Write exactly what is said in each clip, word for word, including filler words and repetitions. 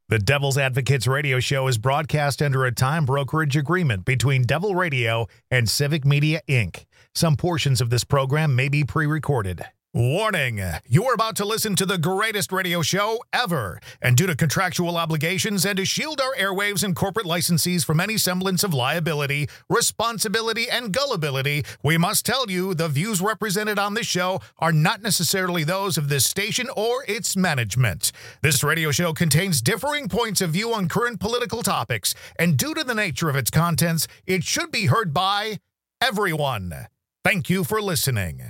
The Devil's Advocates radio show is broadcast under a time brokerage agreement between Devil Radio and Civic Media, Incorporated. Some portions of this program may be pre-recorded. Warning, you are about to listen to the greatest radio show ever, and due to contractual obligations and to shield our airwaves and corporate licensees from any semblance of liability, responsibility, and gullibility, we must tell you the views represented on this show are not necessarily those of this station or its management. This radio show contains differing points of view on current political topics, and due to the nature of its contents, it should be heard by everyone. Thank you for listening.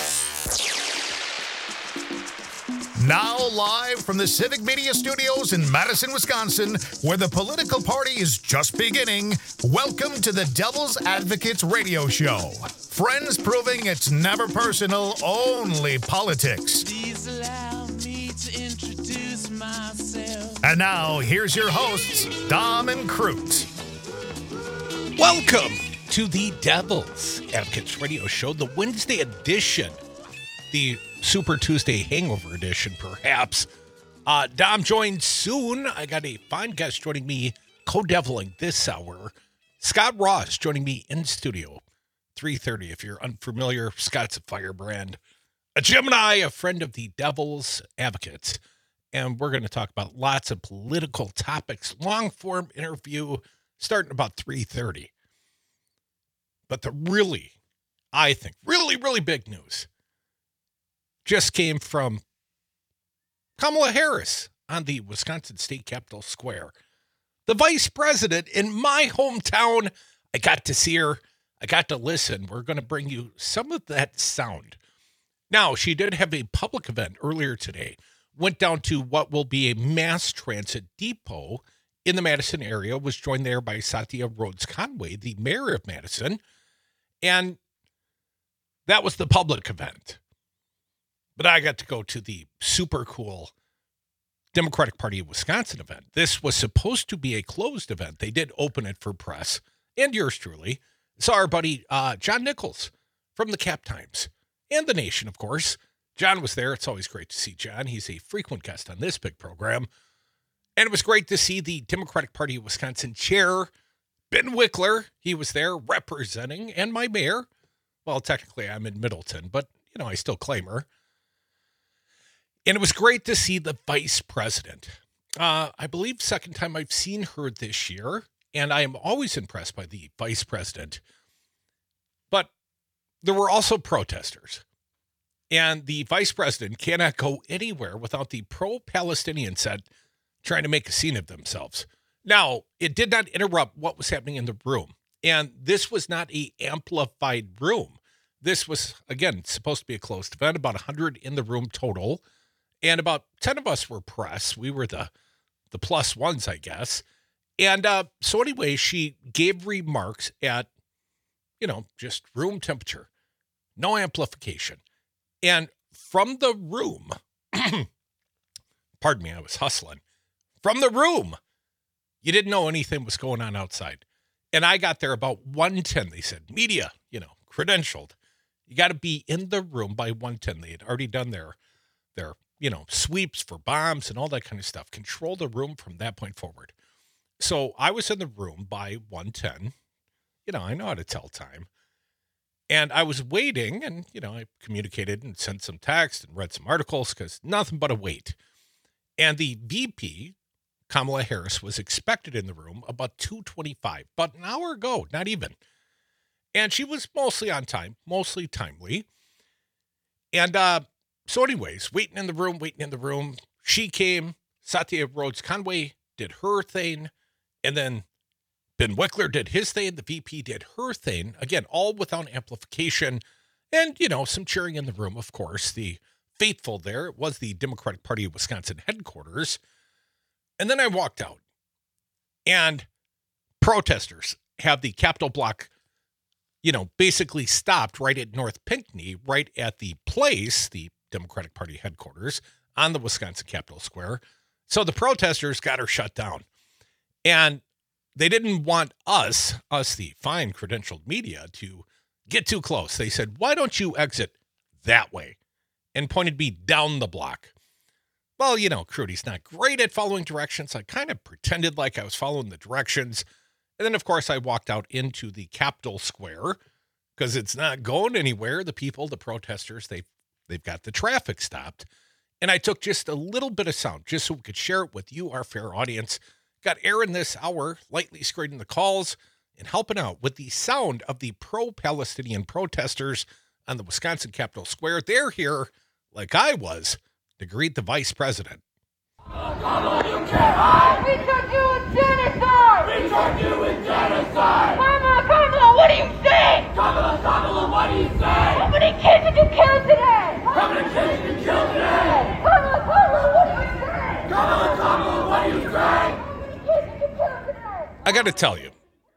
Now live from the Civic Media Studios in Madison, Wisconsin, where the political party is just beginning, welcome to the Devil's Advocates radio show. Friends proving it's never personal, only politics. Please allow me to introduce myself. And now, here's your hosts, Dom and Crute. Welcome to the Devil's Advocates radio show, the Wednesday edition, the Super Tuesday Hangover edition, perhaps. Uh, Dom joined soon. I got a fine guest joining me, co-deviling this hour. Scott Ross joining me in studio, three thirty. If you're unfamiliar, Scott's a firebrand, a Gemini, a friend of the Devil's Advocates. And we're going to talk about lots of political topics, long-form interview, starting about three thirty. But the really, I think, really, really big news just came from Kamala Harris on the Wisconsin State Capitol Square. The vice president in my hometown. I got to see her. I got to listen. We're going to bring you some of that sound. Now, she did have a public event earlier today. Went down to what will be a mass transit depot in the Madison area. Was joined there by Satya Rhodes Conway, the mayor of Madison. And that was the public event. But I got to go to the super cool Democratic Party of Wisconsin event. This was supposed to be a closed event. They did open it for press, and yours truly. Saw our buddy uh, John Nichols from the Cap Times and The Nation, of course. John was there. It's always great to see John. He's a frequent guest on this big program. And it was great to see the Democratic Party of Wisconsin chair, Ben Wickler. He was there representing, and my mayor. Well, technically I'm in Middleton, but, you know, I still claim her. And it was great to see the vice president. Uh, I believe second time I've seen her this year, and I am always impressed by the vice president. But there were also protesters. And the vice president cannot go anywhere without the pro-Palestinian set trying to make a scene of themselves. Now, it did not interrupt what was happening in the room. And this was not an amplified room. This was, again, supposed to be a closed event, about one hundred in the room total. And about ten of us were press. We were the the plus ones, I guess. And uh, so anyway, she gave remarks at, you know, just room temperature, no amplification. And from the room, pardon me, I was hustling. From the room, you didn't know anything was going on outside. And I got there about one ten. They said, media, you know, credentialed. You got to be in the room by one ten. They had already done their, their, you know, sweeps for bombs and all that kind of stuff. Control the room from that point forward. So I was in the room by one ten. You know, I know how to tell time. And I was waiting, and, you know, I communicated and sent some text and read some articles because nothing but a wait. And the V P, Kamala Harris, was expected in the room about two twenty-five, about an hour ago, not even. And she was mostly on time, mostly timely. And, uh, So anyways, waiting in the room, waiting in the room. She came, Satya Rhodes Conway did her thing, and then Ben Wickler did his thing, the V P did her thing. Again, all without amplification and, you know, some cheering in the room, of course. The faithful there, it was the Democratic Party of Wisconsin headquarters. And then I walked out, and protesters have the Capitol block, you know, basically stopped right at North Pinckney, right at the place, the Democratic Party headquarters on the Wisconsin Capitol Square. So the protesters got her shut down. And they didn't want us, us the fine credentialed media, to get too close. They said, why don't you exit that way? And pointed me down the block. well, you know, Crudy's not great at following directions. I kind of pretended like I was following the directions. And then, of course, I walked out into the Capitol Square because it's not going anywhere. The people, the protesters, they've, they've got the traffic stopped. And I took just a little bit of sound just so we could share it with you, our fair audience. Got Aaron this hour, lightly screening the calls and helping out with the sound of the pro-Palestinian protesters on the Wisconsin Capitol Square. They're here, like I was, to greet the vice president. Kamala, you can't hide! We took you with genocide! We took you with genocide! Kamala, Kamala, what do you say? Kamala, Kamala, what do you say? How many kids did you kill today? How many kids did you kill today? Kamala, Kamala, what do you say? Kamala, Kamala, what do you say? How many kids did you kill today? I got to tell you,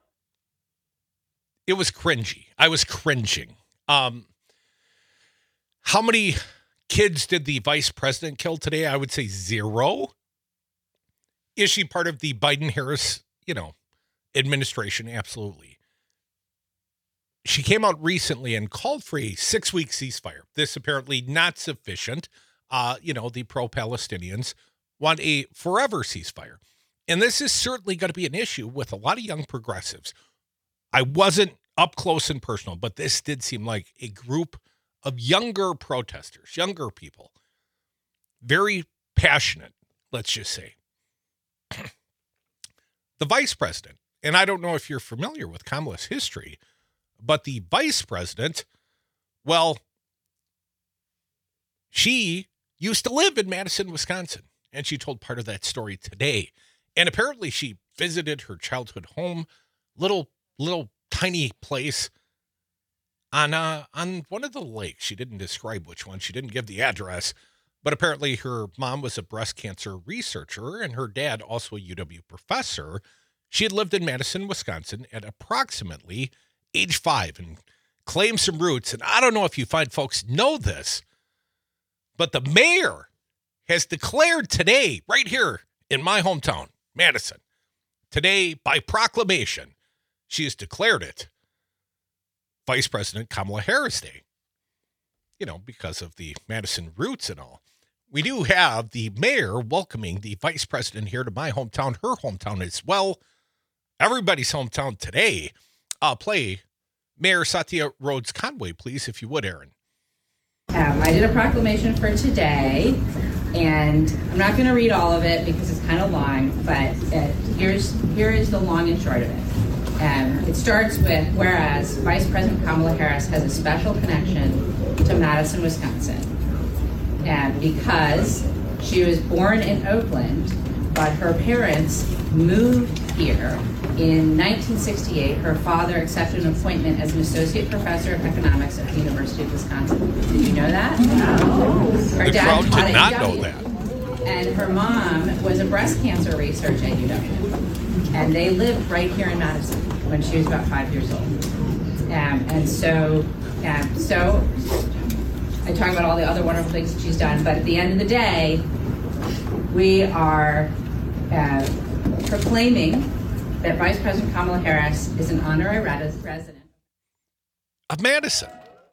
it was cringy. I was cringing. Um, how many kids did the vice president kill today? I would say zero. Is she part of the Biden-Harris, you know, administration? Absolutely. She came out recently and called for a six-week ceasefire. This apparently not sufficient. Uh, you know, the pro-Palestinians want a forever ceasefire. And this is certainly going to be an issue with a lot of young progressives. I wasn't up close and personal, but this did seem like a group of younger protesters, younger people, very passionate, let's just say. The vice president, and I don't know if you're familiar with Kamala's history, but the vice president, well, she used to live in Madison, Wisconsin, and she told part of that story today. And apparently she visited her childhood home, little, little tiny place on uh, on one of the lakes. She didn't describe which one. She didn't give the address, but apparently her mom was a breast cancer researcher and her dad also a U W professor. She had lived in Madison, Wisconsin at approximately age five and claimed some roots. And I don't know if you find folks know this, but the mayor has declared today, right here in my hometown, Madison, today by proclamation, she has declared it Vice President Kamala Harris Day, you know, because of the Madison roots and all. We do have the mayor welcoming the vice president here to my hometown, her hometown as well. Everybody's hometown today. I'll play Mayor Satya Rhodes Conway, please, if you would, Aaron. Um, I did a proclamation for today, and I'm not going to read all of it because it's kind of long, but uh, here's here is the long and short of it. Um, it starts with, whereas Vice President Kamala Harris has a special connection to Madison, Wisconsin, and because she was born in Oakland, but her parents moved here in nineteen sixty-eight. Her father accepted an appointment as an associate professor of economics at the University of Wisconsin. Did you know that? No. Her the dad crowd taught did at not U know W. that. And her mom was a breast cancer researcher at U W. And they lived right here in Madison when she was about five years old. Um, and so, um, so I talk about all the other wonderful things that she's done, but at the end of the day, we are uh, proclaiming that Vice President Kamala Harris is an honorary res- resident of Madison.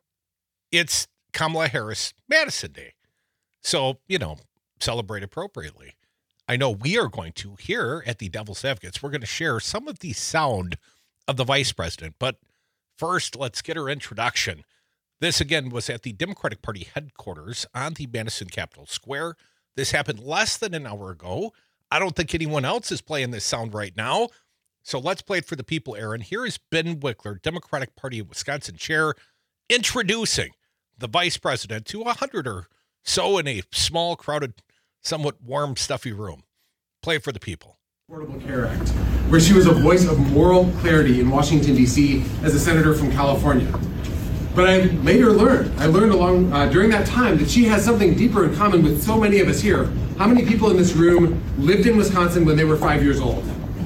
It's Kamala Harris Madison Day. So, you know, celebrate appropriately. I know we are going to, here at the Devil's Advocates, we're going to share some of the sound of the vice president. But first, let's get her introduction. This, again, was at the Democratic Party headquarters on the Madison Capitol Square. This happened less than an hour ago. I don't think anyone else is playing this sound right now. So let's play it for the people, Aaron. Here is Ben Wickler, Democratic Party of Wisconsin chair, introducing the vice president to a hundred or so in a small, crowded, somewhat warm, stuffy room. Play it for the people. Affordable Care Act, where she was a voice of moral clarity in Washington, D C as a senator from California. But I later learned, I learned along uh, during that time that she has something deeper in common with so many of us here. How many people in this room lived in Wisconsin when they were five years old?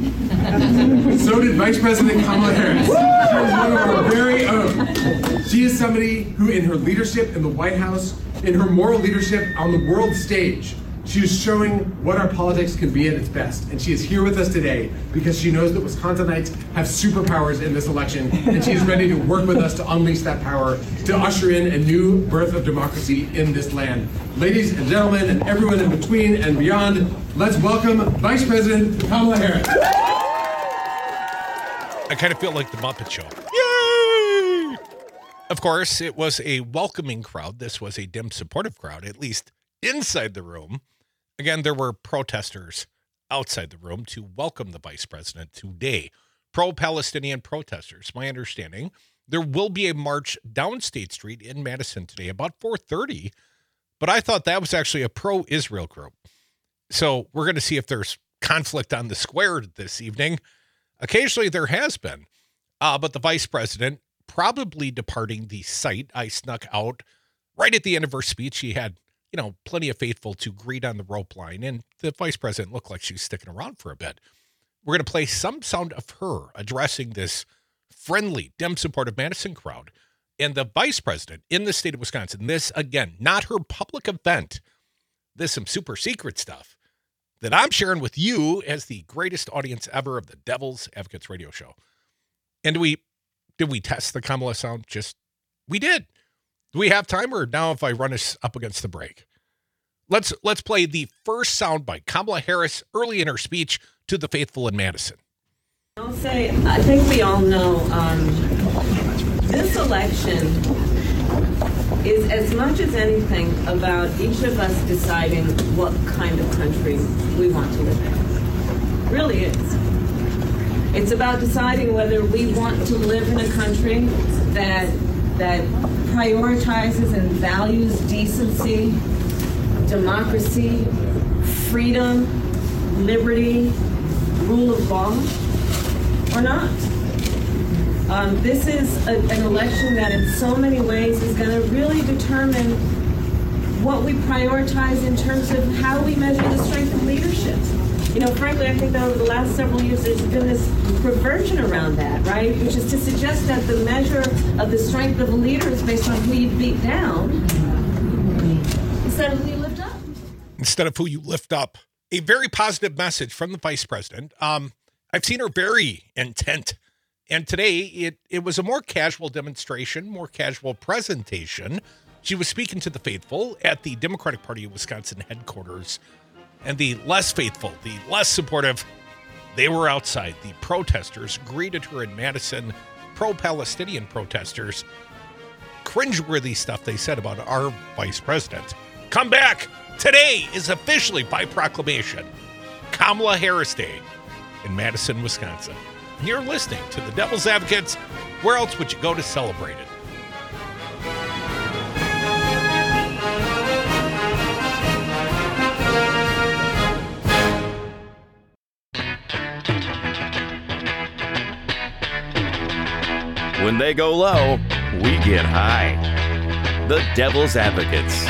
So did Vice President Kamala Harris. She was one of our very own. She is somebody who, in her leadership in the White House, in her moral leadership on the world stage, She is showing what our politics can be at its best, and she is here with us today because she knows that Wisconsinites have superpowers in this election, and she is ready to work with us to unleash that power, to usher in a new birth of democracy in this land. Ladies and gentlemen, and everyone in between and beyond, let's welcome Vice President Kamala Harris. I kind of feel like the Muppet Show. Yay! Of course, it was a welcoming crowd. This was a dim supportive crowd, at least inside the room. Again, there were protesters outside the room to welcome the vice president today. Pro-Palestinian protesters. My understanding, there will be a march down State Street in Madison today about four thirty, but I thought that was actually a pro-Israel group. So we're going to see if there's conflict on the square this evening. Occasionally there has been, uh, but the vice president probably departing the site. I snuck out right at the end of her speech. She had you know, plenty of faithful to greet on the rope line, and the vice president looked like she was sticking around for a bit. We're going to play some sound of her addressing this friendly, Dem supportive Madison crowd. And the vice president in the state of Wisconsin, this, again, not her public event. This is some super secret stuff that I'm sharing with you as the greatest audience ever of the Devil's Advocates radio show. And we, did we test the Kamala sound? Just, we did. Do we have time, or now if I run us up against the break? Let's let's play the first sound by Kamala Harris early in her speech to the faithful in Madison. I'll say, I think we all know um, this election is as much as anything about each of us deciding what kind of country we want to live in. It really is. It's about deciding whether we want to live in a country that that prioritizes and values decency, democracy, freedom, liberty, rule of law, or not. Um, this is a, an election that in so many ways is going to really determine what we prioritize in terms of how we measure the strength of leadership. You know, frankly, I think that over the last several years, there's been this perversion around that, right? Which is to suggest that the measure of the strength of a leader is based on who you beat down instead of who you lift up. Instead of who you lift up. A very positive message from the vice president. Um, I've seen her very intent. And today, it, it was a more casual demonstration, more casual presentation. She was speaking to the faithful at the Democratic Party of Wisconsin headquarters. And the less faithful, the less supportive, they were outside. The protesters greeted her in Madison, pro-Palestinian protesters. Cringeworthy stuff they said about our vice president. Come back! Today is officially, by proclamation, Kamala Harris Day in Madison, Wisconsin. And you're listening to the Devil's Advocates. Where else would you go to celebrate it? When they go low, we get high. The Devil's Advocates.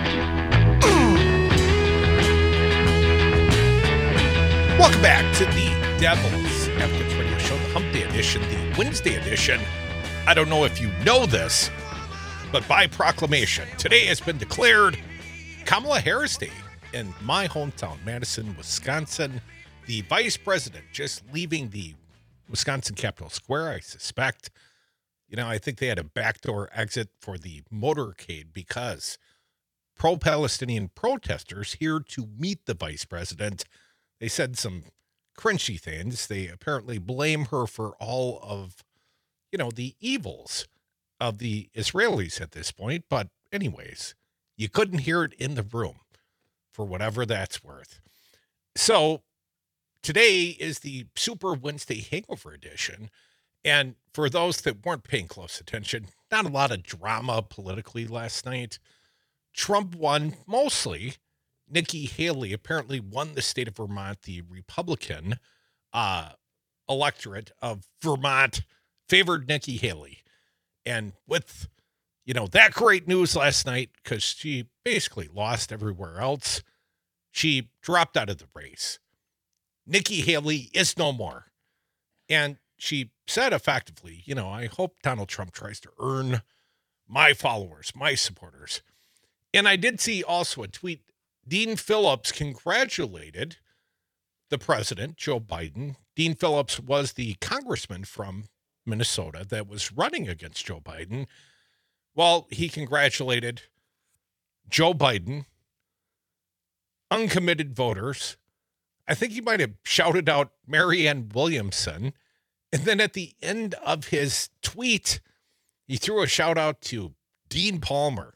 Welcome back to the Devil's Advocates Radio Show, the Hump Day edition, the Wednesday edition. I don't know if you know this, but by proclamation, today has been declared Kamala Harris Day in my hometown, Madison, Wisconsin. The vice president just leaving the Wisconsin Capitol Square, I suspect. You know, I think they had a backdoor exit for the motorcade because pro-Palestinian protesters here to meet the vice president. They said some cringy things. They apparently blame her for all of, you know, the evils of the Israelis at this point. But anyways, you couldn't hear it in the room for whatever that's worth. So today is the Super Wednesday Hangover edition. And for those that weren't paying close attention, not a lot of drama politically last night. Trump won mostly. Nikki Haley apparently won the state of Vermont. The Republican uh, electorate of Vermont favored Nikki Haley. And with, you know, that great news last night, because she basically lost everywhere else, she dropped out of the race. Nikki Haley is no more. And she said effectively, you know, I hope Donald Trump tries to earn my followers, my supporters. And I did see also a tweet Dean Phillips congratulated the president, Joe Biden. Dean Phillips was the congressman from Minnesota that was running against Joe Biden. Well, he congratulated Joe Biden, uncommitted voters. I think he might have shouted out Marianne Williamson. And then at the end of his tweet, he threw a shout out to Dean Palmer.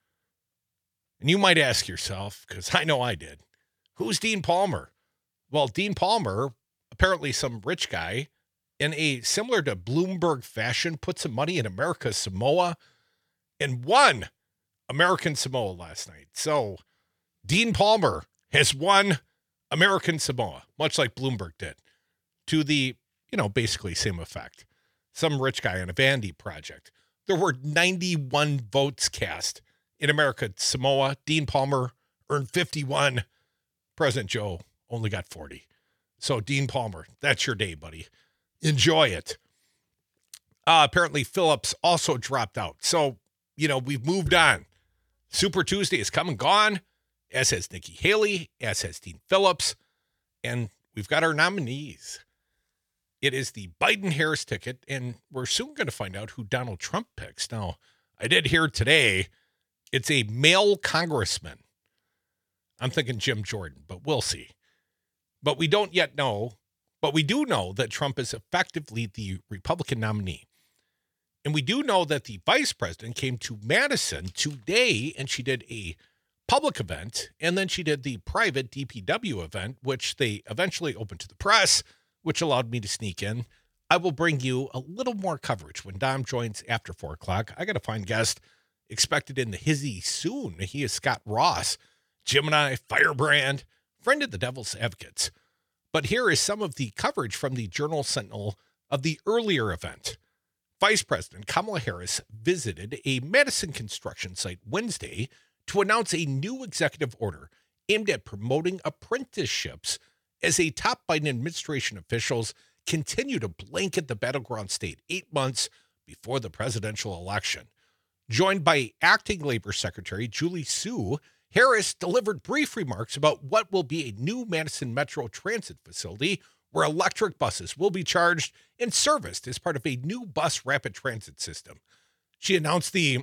And you might ask yourself, because I know I did, who's Dean Palmer? Well, Dean Palmer, apparently some rich guy, in a similar to Bloomberg fashion, put some money in America's Samoa and won American Samoa last night. So Dean Palmer has won American Samoa, much like Bloomberg did, to the, you know, basically same effect. Some rich guy on a Vandy project. There were ninety-one votes cast in America Samoa. Dean Palmer earned fifty-one. President Joe only got forty. So Dean Palmer, that's your day, buddy. Enjoy it. Uh, apparently Phillips also dropped out. So, you know, we've moved on. Super Tuesday is come and gone, as has Nikki Haley, as has Dean Phillips, and we've got our nominees. It is the Biden-Harris ticket, and we're soon going to find out who Donald Trump picks. Now, I did hear today it's a male congressman. I'm thinking Jim Jordan, but we'll see. But we don't yet know, but we do know that Trump is effectively the Republican nominee. And we do know that the vice president came to Madison today, and she did a public event, and then she did the private D P W event, which they eventually opened to the press, which allowed me to sneak in. I will bring you a little more coverage when Dom joins after four o'clock. I got a fine guest expected in the hizzy soon. He is Scott Ross, Gemini, Firebrand, friend of the Devil's Advocates. But here is some of the coverage from the Journal Sentinel of the earlier event. Vice President Kamala Harris visited a Madison construction site Wednesday to announce a new executive order aimed at promoting apprenticeships as a top Biden administration officials continue to blanket the battleground state eight months before the presidential election. Joined by Acting Labor Secretary Julie Su, Harris delivered brief remarks about what will be a new Madison Metro Transit facility where electric buses will be charged and serviced as part of a new bus rapid transit system. She announced the,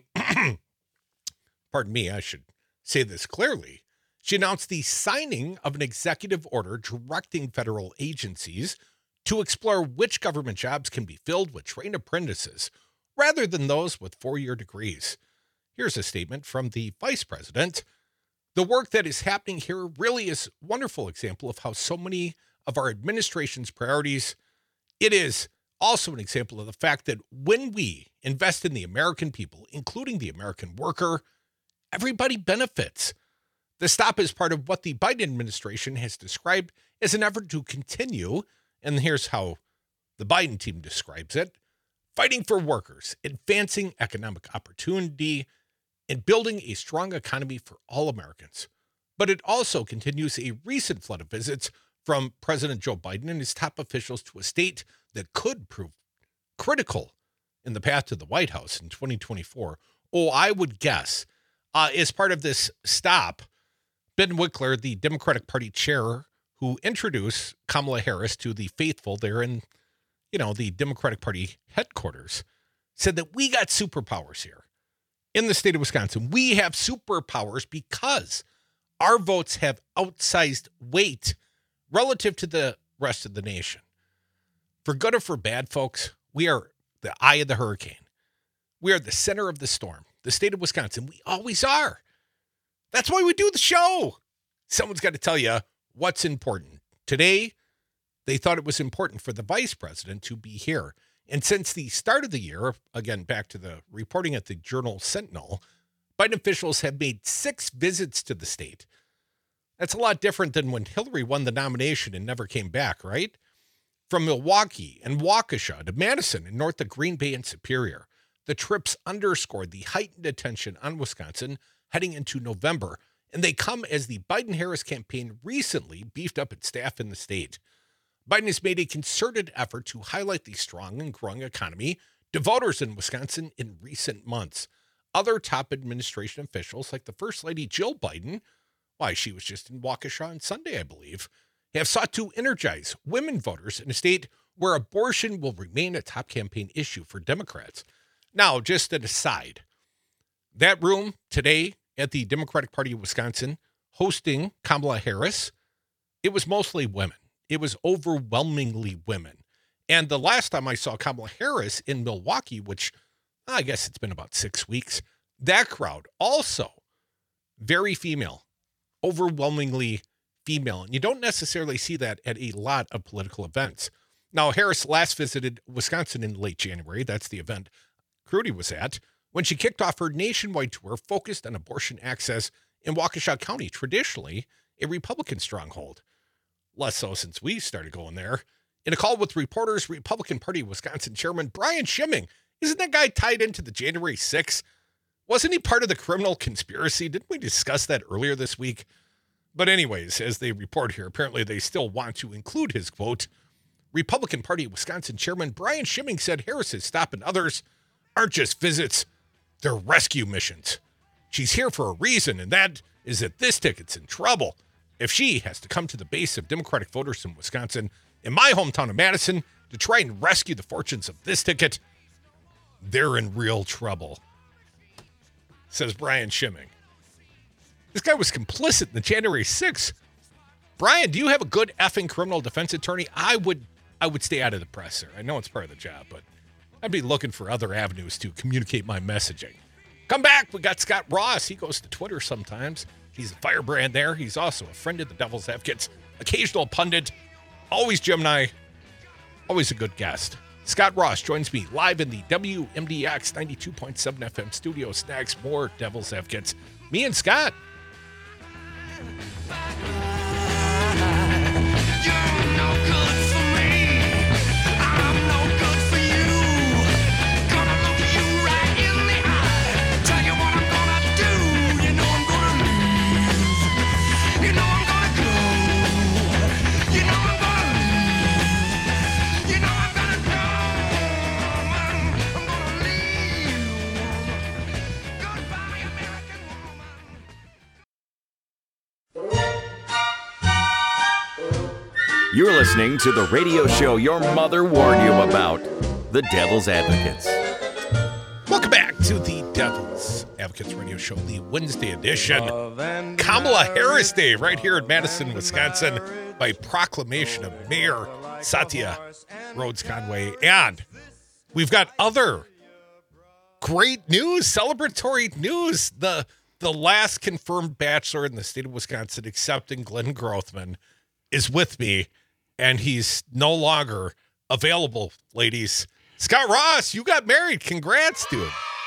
pardon me, I should say this clearly. She announced the signing of an executive order directing federal agencies to explore which government jobs can be filled with trained apprentices rather than those with four-year degrees. Here's a statement from the vice president. The work that is happening here really is a wonderful example of how so many of our administration's priorities. It is also an example of the fact that when we invest in the American people, including the American worker, everybody benefits. The stop is part of what the Biden administration has described as an effort to continue, and here's how the Biden team describes it, fighting for workers, advancing economic opportunity, and building a strong economy for all Americans. But it also continues a recent flood of visits from President Joe Biden and his top officials to a state that could prove critical in the path to the White House in twenty twenty-four. Oh, I would guess, uh, as part of this stop, Ben Wickler, the Democratic Party chair who introduced Kamala Harris to the faithful there in, you know, the Democratic Party headquarters, said that we got superpowers here in the state of Wisconsin. We have superpowers because our votes have outsized weight relative to the rest of the nation. For good or for bad, folks, we are the eye of the hurricane. We are the center of the storm. The state of Wisconsin, we always are. That's why we do the show. Someone's got to tell you what's important. Today, they thought it was important for the vice president to be here. And since the start of the year, again, back to the reporting at the Journal Sentinel, Biden officials have made six visits to the state. That's a lot different than when Hillary won the nomination and never came back, right? From Milwaukee and Waukesha to Madison and north of Green Bay and Superior, the trips underscored the heightened attention on Wisconsin heading into November, and they come as the Biden-Harris campaign recently beefed up its staff in the state. Biden has made a concerted effort to highlight the strong and growing economy to voters in Wisconsin in recent months. Other top administration officials, like the First Lady Jill Biden, why, she was just in Waukesha on Sunday, I believe, have sought to energize women voters in a state where abortion will remain a top campaign issue for Democrats. Now, just an aside, that room today at the Democratic Party of Wisconsin hosting Kamala Harris, it was mostly women. It was overwhelmingly women. And the last time I saw Kamala Harris in Milwaukee, which I guess it's been about six weeks, that crowd also very female, overwhelmingly female. And you don't necessarily see that at a lot of political events. Now, Harris last visited Wisconsin in late January. That's the event Crudy was at, when she kicked off her nationwide tour focused on abortion access in Waukesha County, traditionally a Republican stronghold. Less so since we started going there. In a call with reporters, Republican Party Wisconsin Chairman Brian Schimming, isn't that guy tied into the January sixth? Wasn't he part of the criminal conspiracy? Didn't we discuss that earlier this week? But anyways, as they report here, apparently they still want to include his quote. Republican Party Wisconsin Chairman Brian Schimming said Harris's stop and others aren't just visits, they're rescue missions. She's here for a reason, and that is that this ticket's in trouble. If she has to come to the base of Democratic voters in Wisconsin, in my hometown of Madison, to try and rescue the fortunes of this ticket, they're in real trouble, says Brian Schimming. This guy was complicit in the January sixth. Brian, do you have a good effing criminal defense attorney? I would I would stay out of the presser. I know it's part of the job, but I'd be looking for other avenues to communicate my messaging. Come back. We got Scott Ross. He goes to Twitter sometimes. He's a firebrand there. He's also a friend of the Devil's Advocates, occasional pundit, always Gemini, always a good guest. Scott Ross joins me live in the W M D X ninety-two point seven F M studio. Snacks, more Devil's Advocates. Me and Scott. You're listening to the radio show your mother warned you about, The Devil's Advocates. Welcome back to the Devil's Advocates radio show, the Wednesday edition. Kamala Harris Day right here in Madison, Wisconsin, by proclamation of Mayor Satya Rhodes Conway. And we've got other great news, celebratory news. The, the last confirmed bachelor in the state of Wisconsin, excepting Glenn Grothman, is with me. And he's no longer available, ladies. Scott Ross, you got married. Congrats, dude.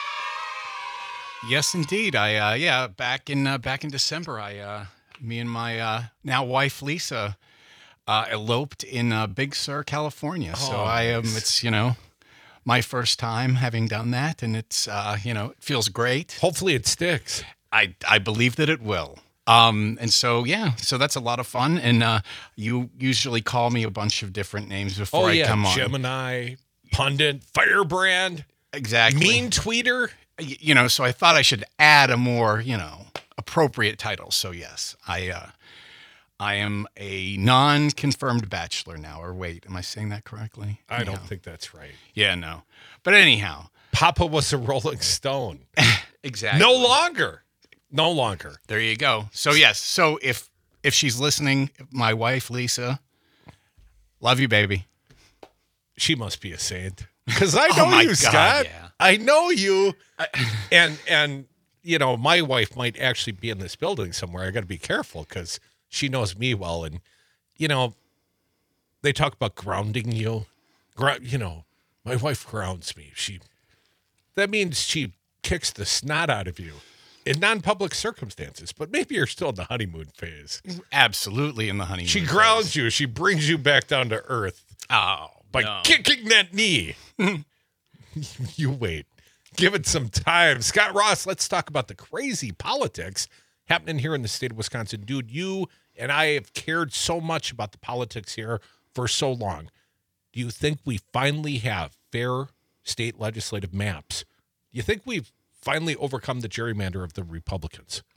Yes, indeed. I uh, yeah, back in uh, back in December, I uh, me and my uh, now wife Lisa uh, eloped in uh, Big Sur, California. Oh, so I am. nice. It's you know my first time having done that, and it's uh, you know it feels great. Hopefully, it sticks. I I believe that it will. Um, and so, yeah, so that's a lot of fun. And, uh, you usually call me a bunch of different names before Oh, I yeah. come on. Gemini, pundit, firebrand, Exactly. mean tweeter. Y- You know, so I thought I should add a more, you know, appropriate title. So yes, I, uh, I am a non-confirmed bachelor now, or wait, am I saying that correctly? I don't Anyhow. think that's right. Yeah, no. But anyhow, Papa was a Rolling Stone. exactly. No longer. No longer. There you go. So yes, so if, if she's listening, my wife, Lisa, love you, baby. She must be a saint. Because I Oh know my you, God, Scott. yeah. I know you. and, and you know, my wife might actually be in this building somewhere. I got to be careful because she knows me well. And, you know, they talk about grounding you. Gro- you know, my wife grounds me. She That means she kicks the snot out of you in non-public circumstances. But maybe you're still in the honeymoon phase. Absolutely in the honeymoon. She phase. grounds you. She brings you back down to earth. Oh, By no. kicking that knee. You wait. Give it some time. Scott Ross, let's talk about the crazy politics happening here in the state of Wisconsin. Dude, you and I have cared so much about the politics here for so long. Do you think we finally have fair state legislative maps? Do you think we've finally overcome the gerrymander of the Republicans?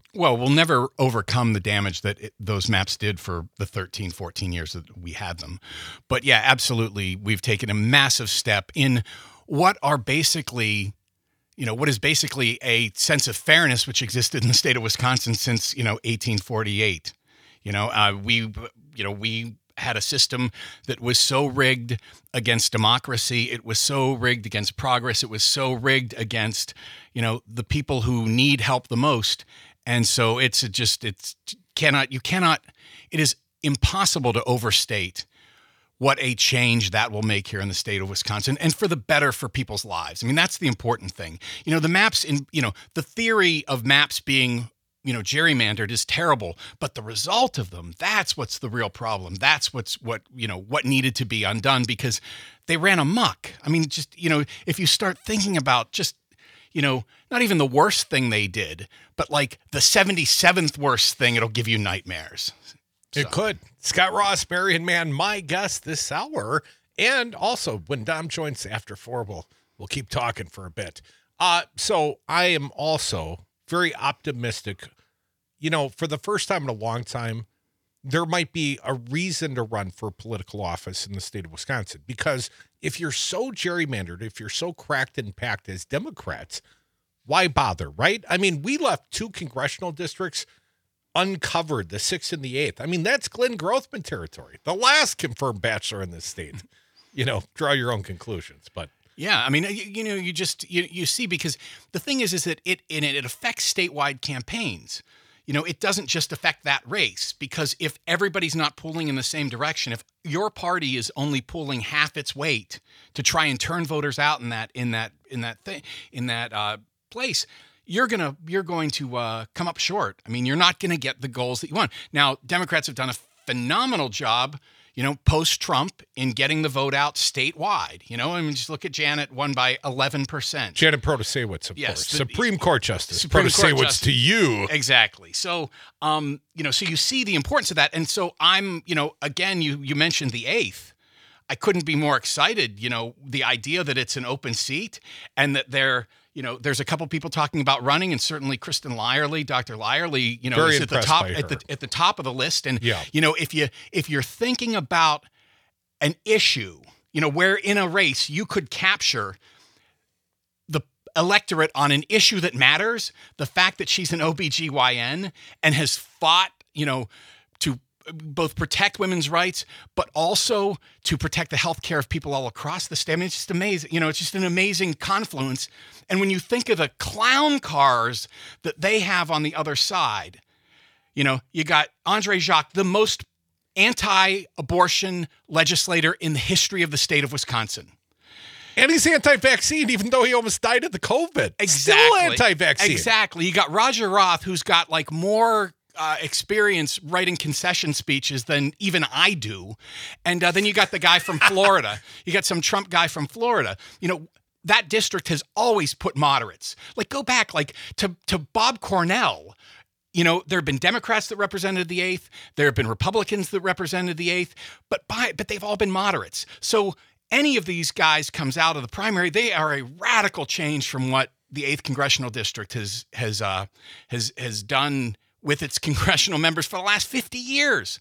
Well, we'll never overcome the damage that it, those maps did for the thirteen, fourteen years that we had them. But yeah, absolutely. We've taken a massive step in what are basically, you know, what is basically a sense of fairness which existed in the state of Wisconsin since, you know, eighteen forty-eight. You know, uh, we, you know, we had a system that was so rigged against democracy. It was so rigged against progress. It was so rigged against, you know, the people who need help the most. And so it's just, it's cannot, you cannot, it is impossible to overstate what a change that will make here in the state of Wisconsin, and for the better for people's lives. I mean, that's the important thing. You know, the maps in, you know, the theory of maps being, you know, gerrymandered is terrible, but the result of them, that's what's the real problem. That's what's what, you know, what needed to be undone, because they ran amok. I mean, just, you know, if you start thinking about just, you know, not even the worst thing they did, but like the seventy-seventh worst thing, it'll give you nightmares. So. It could. Scott Ross, Marion Mann, my guest this hour. And also, when Dom joins after four, we'll, we'll keep talking for a bit. Uh, so I am also very optimistic. You know, for the first time in a long time, there might be a reason to run for political office in the state of Wisconsin. Because if you're so gerrymandered, if you're so cracked and packed as Democrats, why bother, right? I mean, we left two congressional districts uncovered, the sixth and the eighth. I mean, that's Glenn Grothman territory, the last confirmed bachelor in this state. You know, draw your own conclusions, but. Yeah, I mean, you, you know, you just, you, you see, because the thing is, is that it, and it affects statewide campaigns. You know, it doesn't just affect that race, because if everybody's not pulling in the same direction, if your party is only pulling half its weight to try and turn voters out in that, in that, in that thing, in that uh, place, you're gonna, you're going to uh, come up short. I mean, you're not going to get the goals that you want. Now, Democrats have done a phenomenal job, you know, post-Trump in getting the vote out statewide. You know, I mean, just look at Janet, won by eleven percent. Janet Protasewicz, of yes, course. The, Supreme Court Justice. Supreme Protasewicz Court Justice. To you. Exactly. So, um, you know, so you see the importance of that. And so I'm, you know, again, you you mentioned the eighth. I couldn't be more excited, you know, the idea that it's an open seat and that they're, you know, there's a couple people talking about running, and certainly Kristen Lyerly, Doctor Lyerly, you know, Very is at the impressed top by at the her. at the top of the list. And Yeah. you know, if you if you're thinking about an issue, you know, where in a race you could capture the electorate on an issue that matters, the fact that she's an O B G Y N and has fought, you know, to both protect women's rights, but also to protect the health care of people all across the state. I mean, it's just amazing. You know, it's just an amazing confluence. And when you think of the clown cars that they have on the other side, you know, you got Andre Jacques, the most anti-abortion legislator in the history of the state of Wisconsin. And he's anti-vaccine, even though he almost died of the COVID. Exactly. Still anti-vaccine. Exactly. You got Roger Roth, who's got like more uh, experience writing concession speeches than even I do. And uh, then you got the guy from Florida. You got some Trump guy from Florida. You know, that district has always put moderates. Like, go back like to, to Bob Cornell. You know, there have been Democrats that represented the eighth. There have been Republicans that represented the eighth, but by, but they've all been moderates. So any of these guys comes out of the primary, they are a radical change from what the eighth congressional district has has uh, has has done with its congressional members for the last fifty years.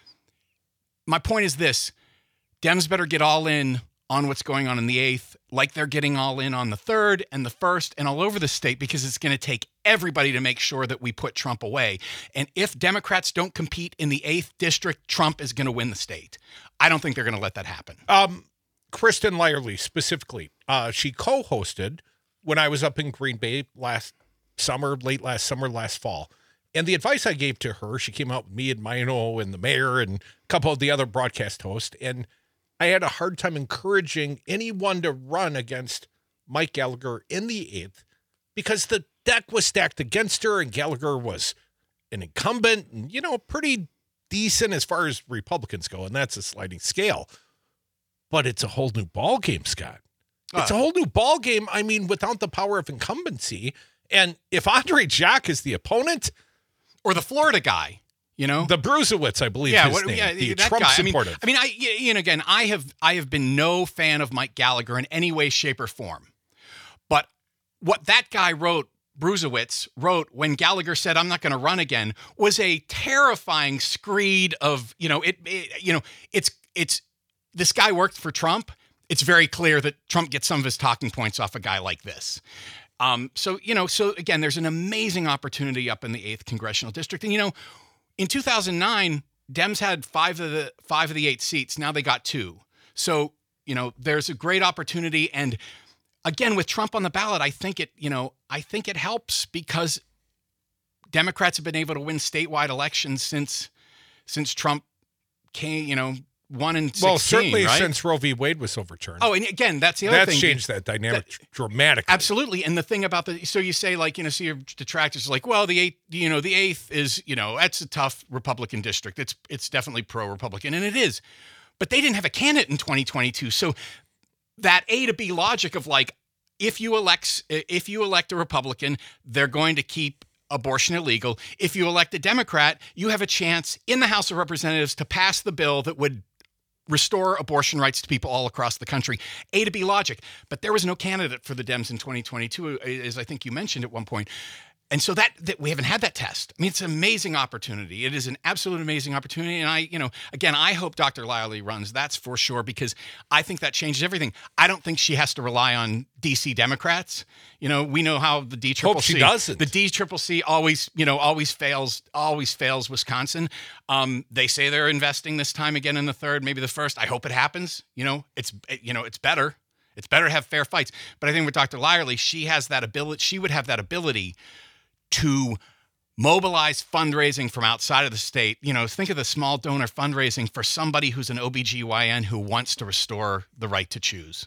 My point is this: Dems better get all in on what's going on in the eighth, like they're getting all in on the third and the first and all over the state, because it's going to take everybody to make sure that we put Trump away. And if Democrats don't compete in the eighth district, Trump is going to win the state. I don't think they're going to let that happen. Um, Kristen Lyerly specifically, uh, she co-hosted when I was up in Green Bay last summer, late last summer, last fall. And the advice I gave to her, she came out with me and Mino and the mayor and a couple of the other broadcast hosts, and I had a hard time encouraging anyone to run against Mike Gallagher in the eighth because the deck was stacked against her, and Gallagher was an incumbent and, you know, pretty decent as far as Republicans go, and that's a sliding scale. But it's a whole new ball game, Scott. It's Uh, a whole new ball game. I mean, without the power of incumbency. And if Andre Jacques is the opponent, or the Florida guy, you know, the Bruisewitz, I believe, yeah, his what, name, yeah, the that Trump guy. supportive. I mean, I mean, I, you know, again, I have, I have been no fan of Mike Gallagher in any way, shape, or form. But what that guy wrote Brusiewicz wrote when Gallagher said, "I'm not going to run again," was a terrifying screed of, you know, it, it, you know, it's, it's, this guy worked for Trump. It's very clear that Trump gets some of his talking points off a guy like this. Um, so, you know, so again, there's an amazing opportunity up in the eighth congressional district. And, you know, in two thousand nine, Dems had five of the five of the eight seats. Now they got two. So, you know, there's a great opportunity. And again, with Trump on the ballot, I think it, you know, I think it helps because Democrats have been able to win statewide elections since, since Trump came, you know, won in sixteen, well, certainly right? since Roe v. Wade was overturned. Oh, and again, that's the other that's thing. That's changed that dynamic that, dramatically. Absolutely. And the thing about the, so you say like, you know, so your detractors are like, well, the eighth, you know, the eighth is, you know, that's a tough Republican district. It's, it's definitely pro-Republican, and it is. But they didn't have a candidate in twenty twenty-two. So that A to B logic of like, if you elect, if you elect a Republican, they're going to keep abortion illegal. If you elect a Democrat, you have a chance in the House of Representatives to pass the bill that would restore abortion rights to people all across the country. A to B logic. But there was no candidate for the Dems in twenty twenty-two, as I think you mentioned at one point. And so that, that we haven't had that test. I mean, it's an amazing opportunity. It is an absolute amazing opportunity. And I, you know, again, I hope Doctor Liley runs. That's for sure, because I think that changes everything. I don't think she has to rely on D C Democrats. You know, we know how the D C C. Hope she doesn't. The D C C always, you know, always fails, always fails Wisconsin. Um, they say they're investing this time again in the third, maybe the first. I hope it happens. You know, it's, you know, it's better. It's better to have fair fights. But I think with Doctor Liley, she has that ability. She would have that ability to mobilize fundraising from outside of the state. You know, think of the small donor fundraising for somebody who's an O B G Y N who wants to restore the right to choose.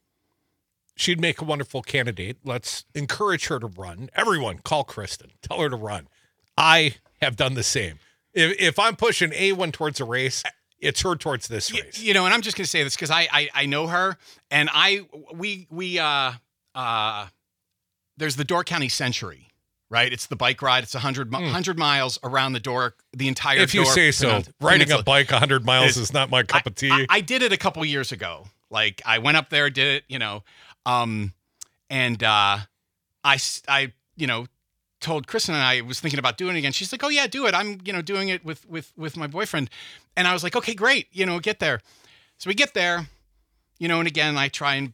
She'd make a wonderful candidate. Let's encourage her to run. Everyone, call Kristen. Tell her to run. I have done the same. If, if I'm pushing anyone towards a race, it's her towards this race. You, you know, and I'm just going to say this because I, I I know her, and I we we uh uh there's the Door County Century. Right, it's the bike ride. It's one hundred, mm. one hundred miles around the door, the entire. If you door say so, peninsula. riding a bike one hundred miles is not my cup I, of tea. I, I did it a couple years ago. Like I went up there, did it, you know, um, and uh, I, I, you know, told Kristen and I was thinking about doing it again. She's like, "Oh yeah, do it." I'm, you know, doing it with with with my boyfriend, and I was like, "Okay, great." You know, get there. So we get there, you know, and again, I try and.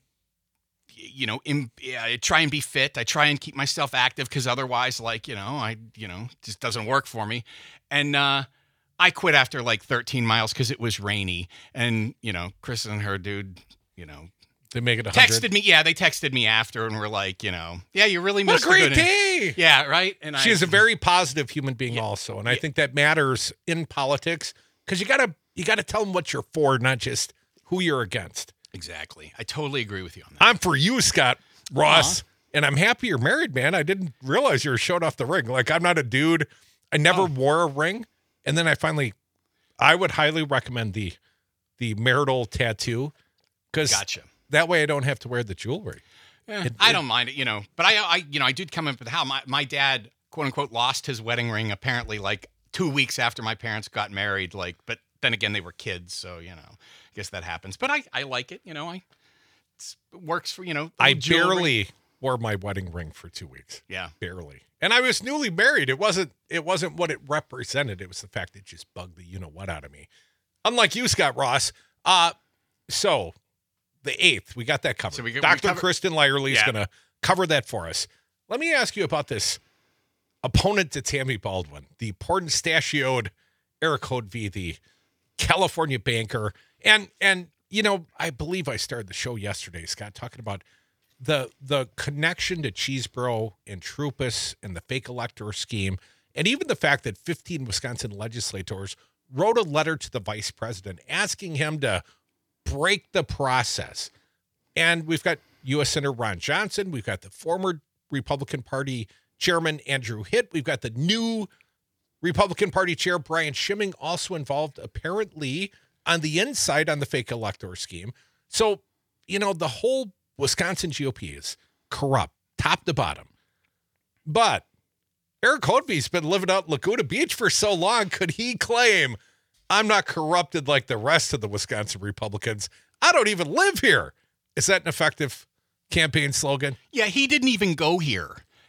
You know, in, I try and be fit. I try and keep myself active because otherwise, like, you know, I, you know, it just doesn't work for me. And uh, I quit after like thirteen miles because it was rainy. And, you know, Chris and her dude, you know, they make it one hundred. Texted me. Yeah, they texted me after and were like, you know, yeah, you really what missed a great the day. Yeah, right. And she I, is a very positive human being, yeah, also, and I yeah. think that matters in politics because you gotta you gotta tell them what you're for, not just who you're against. Exactly. I totally agree with you on that. I'm for you, Scott Ross, uh-huh. and I'm happy you're married, man. I didn't realize you were showing off the ring. Like, I'm not a dude. I never oh. wore a ring, and then I finally, I would highly recommend the the marital tattoo because gotcha. That way I don't have to wear the jewelry. Yeah, it, I it, don't mind it, you know. But I, I, you know, I did come up with how my my dad, quote unquote, lost his wedding ring apparently like two weeks after my parents got married. Like, but then again, they were kids, so you know, I guess that happens. But I, I like it, you know. I it works for you know. I jewelry. barely wore my wedding ring for two weeks. Yeah, barely. And I was newly married. It wasn't. It wasn't what it represented. It was the fact that it just bugged the you know what out of me. Unlike you, Scott Ross. Uh so the eighth, we got that covered. So we get, Doctor We cover- Kristen Lyerly is yeah. going to cover that for us. Let me ask you about this opponent to Tammy Baldwin, the porn-stachioed Eric Hodvie, the California banker, and and. You know, I believe I started the show yesterday, Scott, talking about the the connection to Cheeseboro and Trupus and the fake elector scheme, and even the fact that fifteen Wisconsin legislators wrote a letter to the vice president asking him to break the process. And we've got U S Senator Ron Johnson. We've got the former Republican Party chairman, Andrew Hitt. We've got the new Republican Party chair, Brian Schimming, also involved, apparently, on the inside on the fake elector scheme. So, you know, the whole Wisconsin G O P is corrupt, top to bottom. But Eric Hodvie's been living out in Laguna Beach for so long. Could he claim, I'm not corrupted like the rest of the Wisconsin Republicans? I don't even live here. Is that an effective campaign slogan? Yeah, he didn't even go here.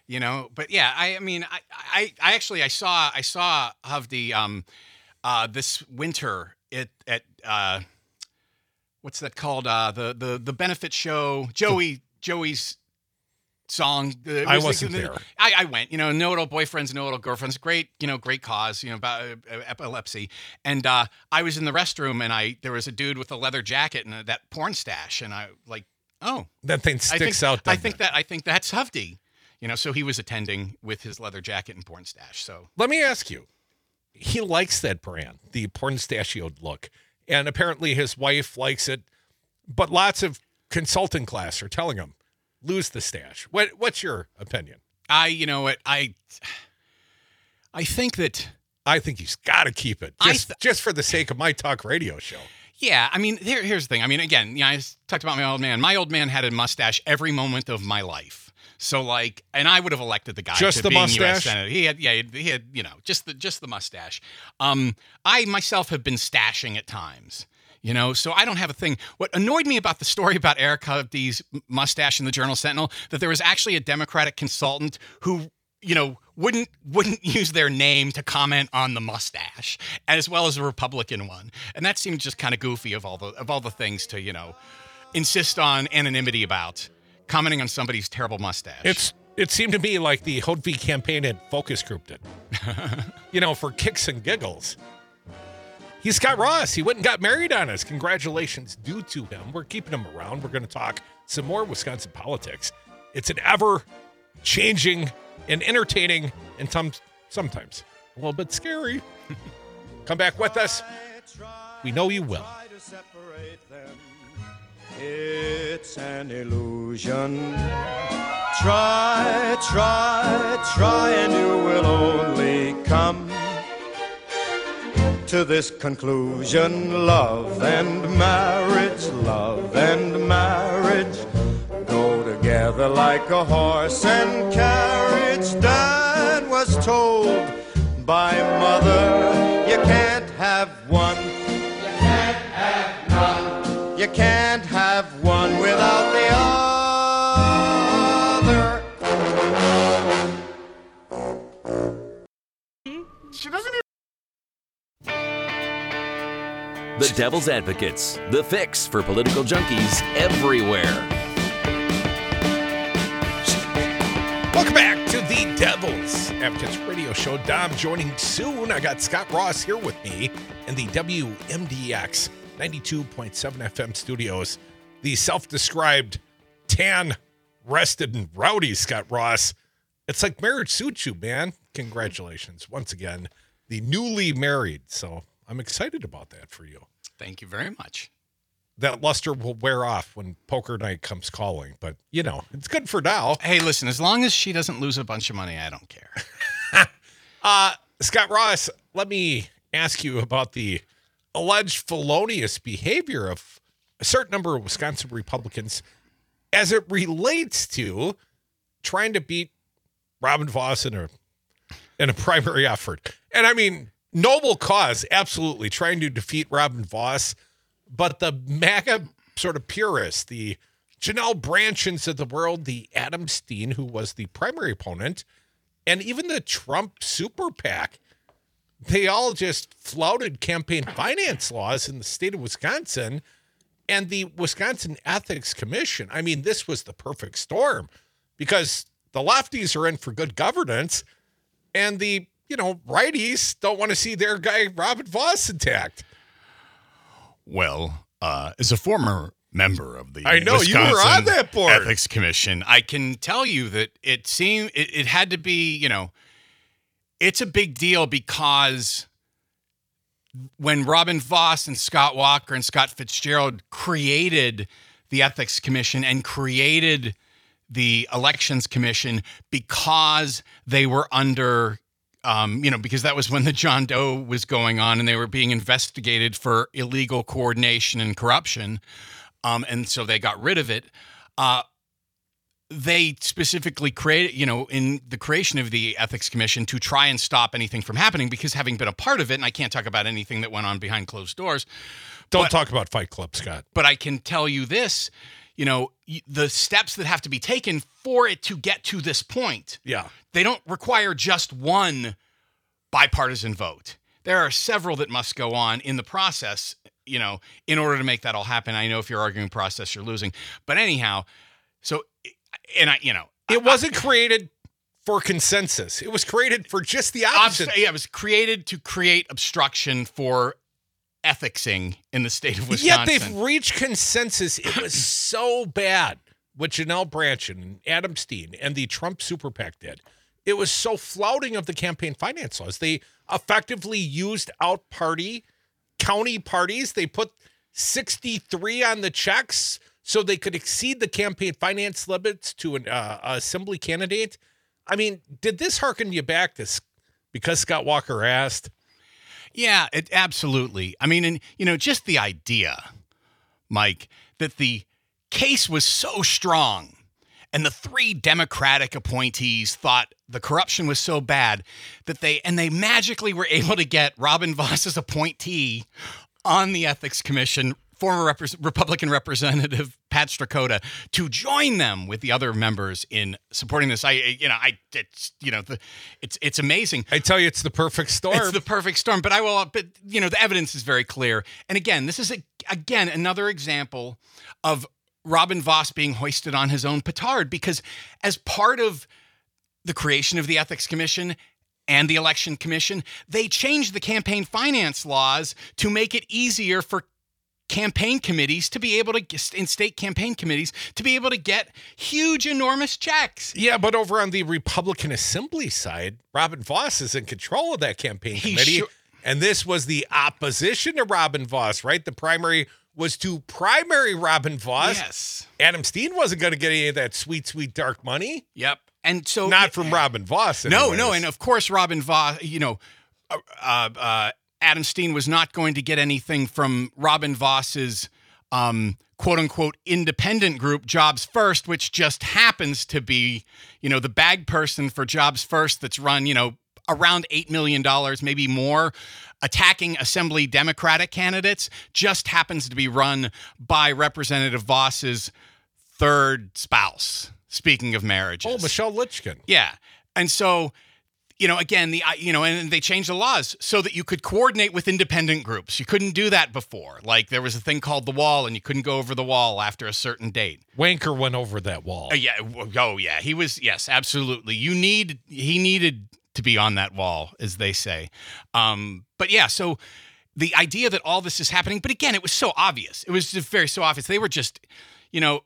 You know, but yeah, I, I mean, I, I, I actually, I saw, I saw Hovde um, uh, this winter at, at uh, what's that called? Uh, the, the, the benefit show, Joey, Joey's song. Uh, I was wasn't the, there. I, I went, you know, no little boyfriends, no little girlfriends. Great, you know, great cause, you know, about uh, epilepsy. And uh, I was in the restroom and I, there was a dude with a leather jacket and uh, that porn stash. And I like, oh, That thing I sticks think, out. I doesn't think it? that, I think that's Hovde. You know, so he was attending with his leather jacket and porn stash. So Let me ask you. He likes that brand, the pornstachioed look. And apparently his wife likes it. But lots of consulting class are telling him, lose the stash. What What's your opinion? I, you know what, I, I think that, I think he's got to keep it. I Just, th- just for the sake of my talk radio show. yeah, I mean, here, here's the thing. I mean, again, you know, I talked about my old man. My old man had a mustache every moment of my life. So like, and I would have elected the guy Just to the being U S mustache? Senator. He had, yeah, he had, you know, just the just the mustache. Um, I myself have been stashing at times, you know, so I don't have a thing. What annoyed me about the story about Eric Hovde's mustache in the Journal Sentinel, that there was actually a Democratic consultant who, you know, wouldn't wouldn't use their name to comment on the mustache, as well as a Republican one, and that seemed just kind of goofy of all the of all the things to, you know, insist on anonymity about. Commenting on somebody's terrible mustache. It's It seemed to me like the Hovde campaign and focus group did. You know, for kicks and giggles. He's Scott Ross. He went and got married on us. Congratulations due to him. We're keeping him around. We're going to talk some more Wisconsin politics. It's an ever-changing and entertaining and tom- sometimes a little bit scary. Come back with us. We know you will. It's an illusion. Try, try, try, and you will only come to this conclusion. Love and marriage, love and marriage go together like a horse and carriage. Dad was told by mother, you can't have one. You can't have none. You can't have one without the other. She doesn't even... The Devil's Advocates, the fix for political junkies everywhere. Welcome back to the Devil's Advocates Radio Show. Dom joining soon. I got Scott Ross here with me in the W M D X ninety-two point seven F M studios. The self-described tan, rested, and rowdy Scott Ross. It's like marriage suits you, man. Congratulations. Once again, the newly married. So I'm excited about that for you. Thank you very much. That luster will wear off when poker night comes calling, but you know, it's good for now. Hey, listen, as long as she doesn't lose a bunch of money, I don't care. uh, Scott Ross, let me ask you about the alleged felonious behavior of a certain number of Wisconsin Republicans as it relates to trying to beat Robin Vos in a, in a primary effort. And I mean, noble cause, absolutely, trying to defeat Robin Vos. But the MAGA sort of purists, the Janelle Branchins of the world, the Adam Steen, who was the primary opponent, and even the Trump super PAC, they all just flouted campaign finance laws in the state of Wisconsin and the Wisconsin Ethics Commission. I mean, this was the perfect storm because the lefties are in for good governance and the, you know, righties don't want to see their guy Robin Vos attacked. Well, uh, as a former member of the I know, you were Wisconsin on that board. Ethics Commission, I can tell you that it seemed it, it had to be, you know, it's a big deal because when Robin Vos and Scott Walker and Scott Fitzgerald created the Ethics Commission and created the Elections Commission because they were under Um, you know, because that was when the John Doe was going on and they were being investigated for illegal coordination and corruption. Um, and so they got rid of it. Uh, they specifically created, you know, in the creation of the Ethics Commission to try and stop anything from happening because having been a part of it, and I can't talk about anything that went on behind closed doors. Don't but, talk about Fight Club, Scott. But I can tell you this, you know, y- the steps that have to be taken for it to get to this point. Yeah. They don't require just one bipartisan vote. There are several that must go on in the process, you know, in order to make that all happen. I know if you're arguing process, you're losing. But anyhow, so, and I, you know. It wasn't I, created for consensus. It was created for just the opposite. Yeah, it was created to create obstruction for ethicsing in the state of Wisconsin. Yet they've reached consensus. It was so bad what Janelle Brandtjen and Adam Steen and the Trump Super PAC did. It was so flouting of the campaign finance laws. They effectively used out party, county parties. They put sixty-three on the checks so they could exceed the campaign finance limits to an uh, assembly candidate. I mean, did this harken you back to because Scott Walker asked? Yeah, it absolutely. I mean, and you know, just the idea, Mike, that the case was so strong and the three Democratic appointees thought the corruption was so bad that they, and they magically were able to get Robin Voss's appointee on the Ethics Commission, former Rep- Republican Representative Pat Strakota, to join them with the other members in supporting this. I, you know, I, it's, you know, the, it's, it's amazing. I tell you, it's the perfect storm. It's the perfect storm. But I will, but you know, the evidence is very clear. And again, this is a, again another example of Robin Voss being hoisted on his own petard, because as part of the creation of the Ethics Commission and the Election Commission, they changed the campaign finance laws to make it easier for campaign committees to be able to, in state campaign committees, to be able to get huge, enormous checks. Yeah, but over on the Republican Assembly side, Robin Voss is in control of that campaign He committee. sure- And this was the opposition to Robin Voss, right? The primary was to primary Robin Voss. Yes. Adam Steen wasn't going to get any of that sweet, sweet dark money. Yep. And so Not from Robin Voss. No, anyways. no. And of course, Robin Voss, you know, uh, uh, Adam Steen was not going to get anything from Robin Voss's um, quote unquote independent group, Jobs First, which just happens to be, you know, the bag person for Jobs First that's run, you know, around eight million dollars, maybe more, attacking Assembly Democratic candidates, just happens to be run by Representative Voss's third spouse, speaking of marriages. Oh, Michelle Lichkin. Yeah. And so, you know, again, the, you know, and they changed the laws so that you could coordinate with independent groups. You couldn't do that before. Like there was a thing called the wall and you couldn't go over the wall after a certain date. Wanker went over that wall. Uh, yeah. Oh, yeah. He was. Yes, absolutely. You need, he needed to be on that wall, as they say. Um, but yeah, so the idea that all this is happening, but again, it was so obvious. It was just very so obvious. They were just, you know,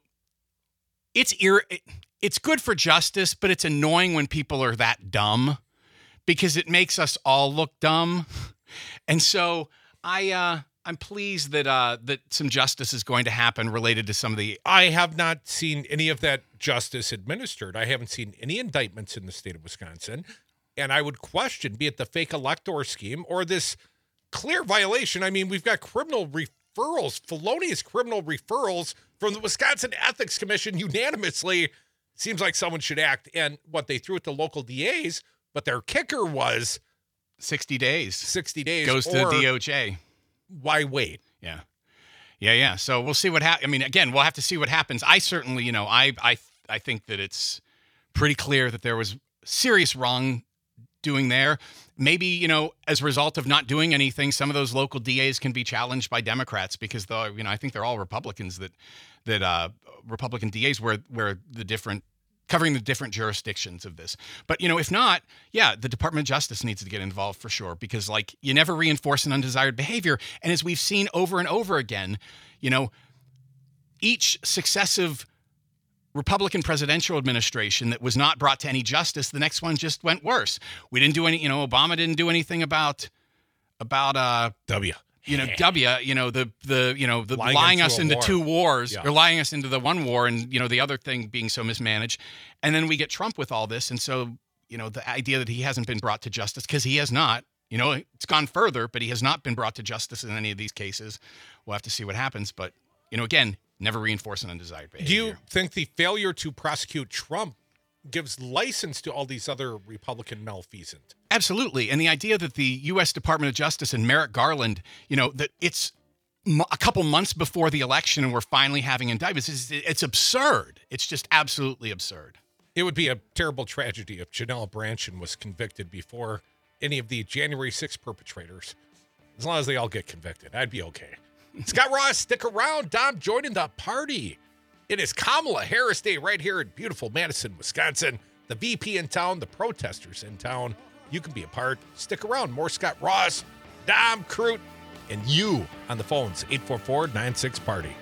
it's ir- it's good for justice, but it's annoying when people are that dumb because it makes us all look dumb. And so I, uh, I'm pleased that uh, that some justice is going to happen related to some of the. I have not seen any of that justice administered. I haven't seen any indictments in the state of Wisconsin. And I would question, be it the fake elector scheme or this clear violation. I mean, we've got criminal referrals, felonious criminal referrals from the Wisconsin Ethics Commission unanimously. Seems like someone should act. And what they threw at the local D As, but their kicker was sixty days. sixty days. Goes to the D O J. Why wait? Yeah. Yeah, yeah. So we'll see what happens. I mean, again, we'll have to see what happens. I certainly, you know, I I I think that it's pretty clear that there was serious wrong doing there. Maybe, you know, as a result of not doing anything, some of those local D As can be challenged by Democrats because, though, you know, I think they're all Republicans that that uh, Republican D As where where the different covering the different jurisdictions of this. But, you know, if not, yeah, the Department of Justice needs to get involved for sure, because like you never reinforce an undesired behavior. And as we've seen over and over again, you know, each successive Republican presidential administration that was not brought to any justice, the next one just went worse. We didn't do any, you know, Obama didn't do anything about, about, uh, W. You know, W, you know, the, the, you know, the lying, lying into us into war. two wars Yeah. or lying us into the one war and, you know, the other thing being so mismanaged. And then we get Trump with all this. And so, you know, the idea that he hasn't been brought to justice, because he has not, you know, it's gone further, but he has not been brought to justice in any of these cases. We'll have to see what happens. But, you know, again, never reinforce an undesired behavior. Do you think the failure to prosecute Trump gives license to all these other Republican malfeasant? Absolutely. And the idea that the U S Department of Justice and Merrick Garland, you know, that it's a couple months before the election, and we're finally having indictments. It's, it's absurd. It's just absolutely absurd. It would be a terrible tragedy if Janelle Brandtjen was convicted before any of the January sixth perpetrators. As long as they all get convicted, I'd be okay. Scott Ross, stick around. Dom joining the party. It is Kamala Harris Day right here in beautiful Madison, Wisconsin. The V P in town, the protesters in town. You can be a part. Stick around. More Scott Ross, Dom Crute, and you on the phones. eight four four, nine six, party.